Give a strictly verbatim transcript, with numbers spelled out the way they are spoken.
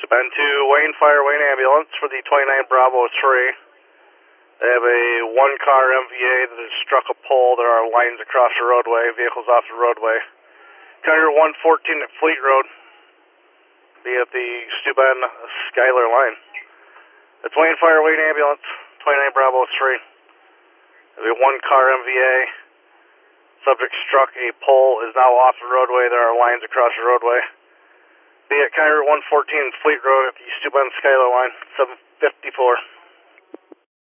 Bend to Wayne Fire Wayne Ambulance for the twenty-nine Bravo three. They have a one-car M V A that has struck a pole. There are lines across the roadway, vehicles off the roadway. Carrier one fourteen at Fleet Road. Be at the Steuben Schuyler line. It's Wayne Fire Wayne Ambulance, twenty-nine Bravo three. There's a one-car M V A. Subject struck a pole, is now off the roadway. There are lines across the roadway. Be at Carrier one fourteen Fleet Road at the Steuben Schuyler line, seven fifty-four.